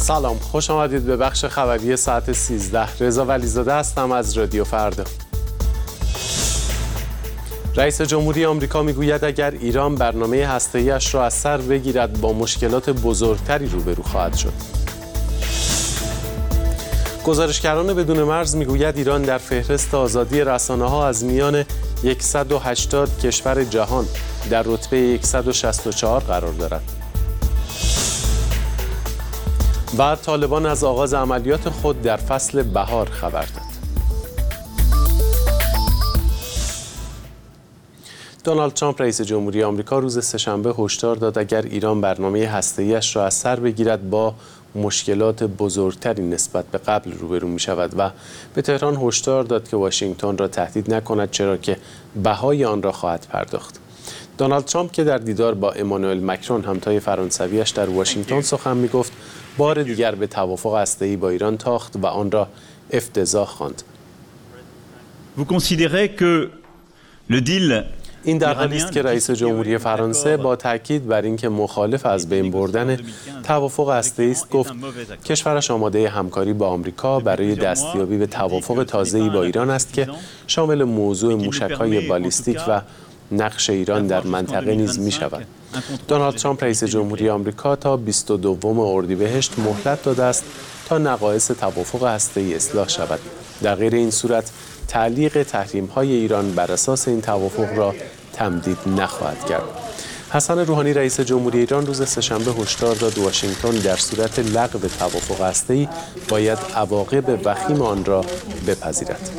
سلام، خوش آمدید به بخش خبری ساعت 13. رضا ولیزاده هستم از رادیو فردا. رئیس جمهوری آمریکا میگوید اگر ایران برنامه هسته‌ای‌اش را از سر بگیرد با مشکلات بزرگتری روبرو خواهد شد. گزارشگران بدون مرز میگوید ایران در فهرست آزادی رسانه‌ها از میان 180 کشور جهان در رتبه 164 قرار دارد. و طالبان از آغاز عملیات خود در فصل بهار خبر داد. دونالد ترامپ رئیس جمهوری آمریکا روز سه‌شنبه هشدار داد اگر ایران برنامه هسته‌ای‌اش را از سر بگیرد با مشکلات بزرگتری نسبت به قبل روبرو می شود و به تهران هشدار داد که واشنگتن را تهدید نکند، چرا که بهای آن را خواهد پرداخت. دونالد ترامپ که در دیدار با امانوئل مکرون همتای فرانسویش در واشنگتن سخن می گفت، بار دیگر به توافق هسته‌ای با ایران تاخت و آن را افتضاح خواند. این در حالی است که رئیس جمهوری فرانسه با تاکید بر اینکه مخالف از بین بردن توافق هسته‌ای است گفت کشورش آماده همکاری با آمریکا برای دستیابی به توافق تازه‌ای با ایران است که شامل موضوع موشک‌های بالیستیک و نقش ایران در منطقه نیز می‌شود. دونالد ترامپ رئیس جمهوری آمریکا تا 22 اردیبهشت مهلت داده است تا نقایص توافق هسته‌ای اصلاح شود. در غیر این صورت تعلیق تحریم‌های ایران بر اساس این توافق را تمدید نخواهد کرد. حسن روحانی رئیس جمهوری ایران روز سه‌شنبه هشدار داد واشنگتن در صورت لغو توافق هسته‌ای باید عواقب وخیم آن را بپذیرد.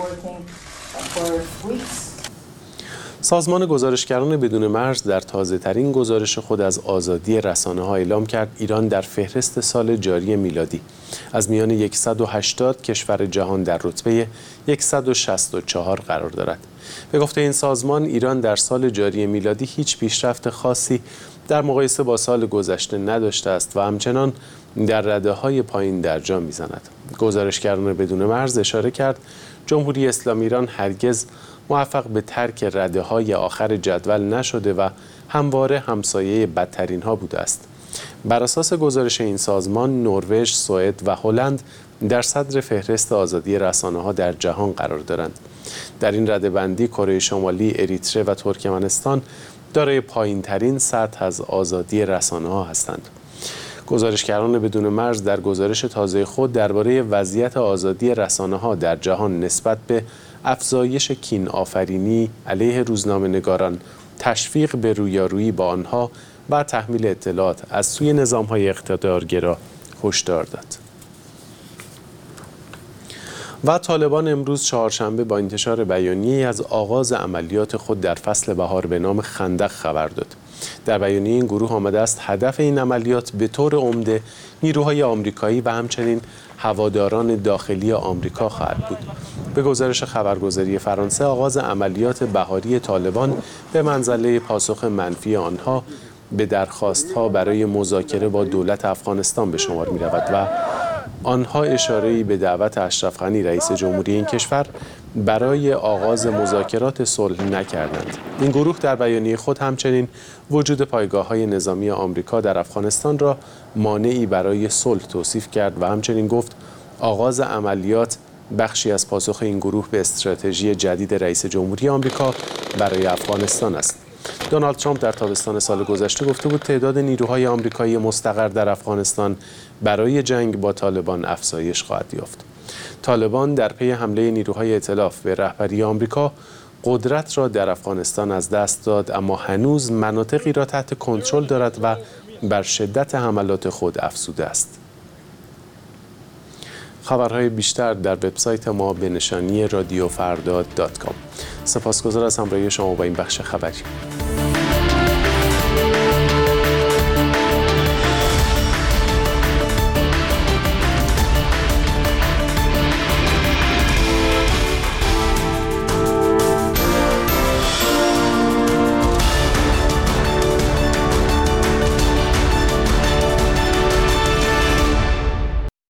سازمان گزارشگران بدون مرز در تازه‌ترین گزارش خود از آزادی رسانه‌ها اعلام کرد ایران در فهرست سال جاری میلادی از میان 180 کشور جهان در رتبه 164 قرار دارد. به گفته این سازمان ایران در سال جاری میلادی هیچ پیشرفت خاصی در مقایسه با سال گذشته نداشته است و همچنان در رده‌های پایین در جا می‌زند. گزارشگران بدون مرز اشاره کرد جمهوری اسلامی ایران هرگز موفق به ترک رده‌های آخر جدول نشده و همواره همسایه بدترین ها بوده است. بر اساس گزارش این سازمان نروژ، سوئد و هلند در صدر فهرست آزادی رسانه‌ها در جهان قرار دارند. در این رده‌بندی کره شمالی، اریتره و ترکمنستان دارای پایین‌ترین سطح از آزادی رسانه‌ها هستند. گزارشگران بدون مرز در گزارش تازه خود درباره وضعیت آزادی رسانه‌ها در جهان نسبت به افزایش کین آفرینی علیه روزنامه‌نگاران، تشویق به رویارویی با آنها و تحمیل اطلاعات از سوی نظام‌های اقتدارگرا هشدار داد. و طالبان امروز چهارشنبه با انتشار بیانیه‌ای از آغاز عملیات خود در فصل بهار به نام خندق خبر داد. در بیانیه این گروه آمده است هدف این عملیات به طور عمده نیروهای آمریکایی و همچنین هواداران داخلی آمریکا خواهد بود. به گزارش خبرگزاری فرانسه آغاز عملیات بهاری طالبان به منزله پاسخ منفی آنها به درخواست‌ها برای مذاکره با دولت افغانستان به شمار می‌رود و آنها اشاره‌ای به دعوت اشرف غنی رئیس جمهوری این کشور برای آغاز مذاکرات صلح نکردند. این گروه در بیانیه خود همچنین وجود پایگاه‌های نظامی آمریکا در افغانستان را مانعی برای صلح توصیف کرد و همچنین گفت آغاز عملیات بخشی از پاسخ این گروه به استراتژی جدید رئیس جمهوری آمریکا برای افغانستان است. دونالد ترامپ در تابستان سال گذشته گفته بود تعداد نیروهای آمریکایی مستقر در افغانستان برای جنگ با طالبان افزایش خواهد یافت. طالبان در پی حمله نیروهای ائتلاف به رهبری آمریکا قدرت را در افغانستان از دست داد، اما هنوز مناطقی را تحت کنترل دارد و بر شدت حملات خود افزوده است. خبرهای بیشتر در وبسایت ما به نشانی radiofardad.com. سپاسگزار از همراهی شما با این بخش خبری.